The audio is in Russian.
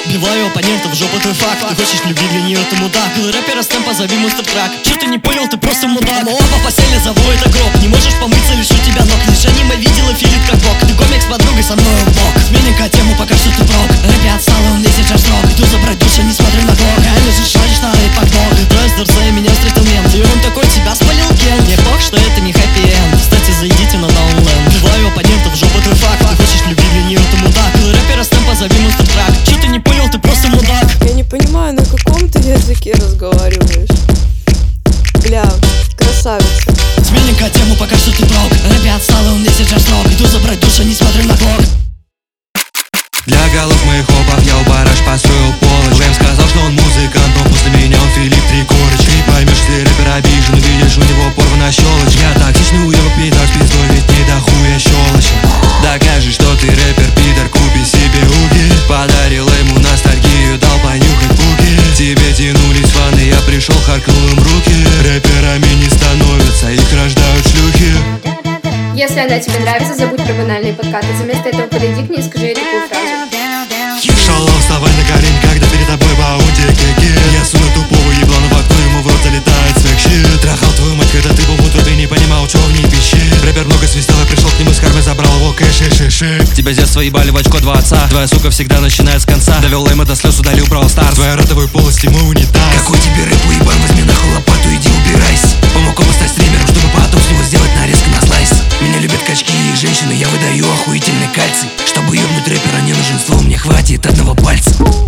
Вбиваю оппонентов в жопу, твой факт. Ты хочешь любви, для нее ты мудак. Был рэпера с темп, позови монстр трак. Чё ты не понял, ты просто мудак. Мы оба постели, зову это гроб. Не можешь помыться, лишу тебя ног. Лишь аниме видела, филит как бог. Ты гомик с подругой, со мной в бок. Сменим-ка тему, пока что ты прок. Рэпе отстал, он лезет аж срок. Иду забрать душу, не смотрю на клок. Реально же шаришь на рэп окно. Трое с дурцей, меня встретил мент. И он такой, тебя спалил Кен. Мне пох, что это не хэппи-энд. Кстати, зайдите на даунленд. Вбиваю оппонентов в жопу, твой факт. Ты хочешь любви, для нее ты мудак. Был рэпера с темп, позови монстр трак. Чё ты не понял, ты просто мудак. Я не понимаю, на каком ты языке разговариваешь. Бля, красавица. Сменим-ка тему, пока что ты прок. Рэпе отстал, он лезет аж срок. Иду забрать душу, не смотрю на клок. Для голов моих опов я у бараш построил полочь. Рэм сказал, что он музыкант, но после меня он Филипп Трикорыч. Ты поймешь, если рэпер обижен, увидишь, у него порвана щелочь. Я токсичный уебок, пидор с пиздой, ведь не до хуя щелочь. Докажи, что ты рэпер, пидор, купи себе уги. Подарил ему ностальгию, дал понюхать пуки. Тебе тянулись фаны, я пришел, харкнул им руки. Рэперами не становятся, их рождают шлюхи. Если она тебе нравится, забудь про банальные подкаты. Вместо этого подойди к ней и скажи ей такую фразу. Шалом, вставай на колени, когда перед тобой баунти кеки. Я суну тупого еблана в окно, ему в рот залетает свек-щит. Трахал твою мать, когда ты был в утробе, не понимал, чё в ней пищит. Рэпер много свистел, я пришел к нему с кармы, забрал его кэш и шиши. Тебя с детства ебали в очко два отца. Твоя сука всегда начинает с конца. Довел эмо до слез, удалил Brawl Stars. Твоя ротовая полость, ему унитаз. Какой тебе рэп, уебан, возьми нахуй лопату, иди убирайся. Помог ему стать стримером, чтобы потом с него сделать нарезку на слайс. Меня любят качки и женщины, я выдаю охуительный кальций. Чтобы ёбнуть рэпера не нужен ствол, мне хватит одного пальца.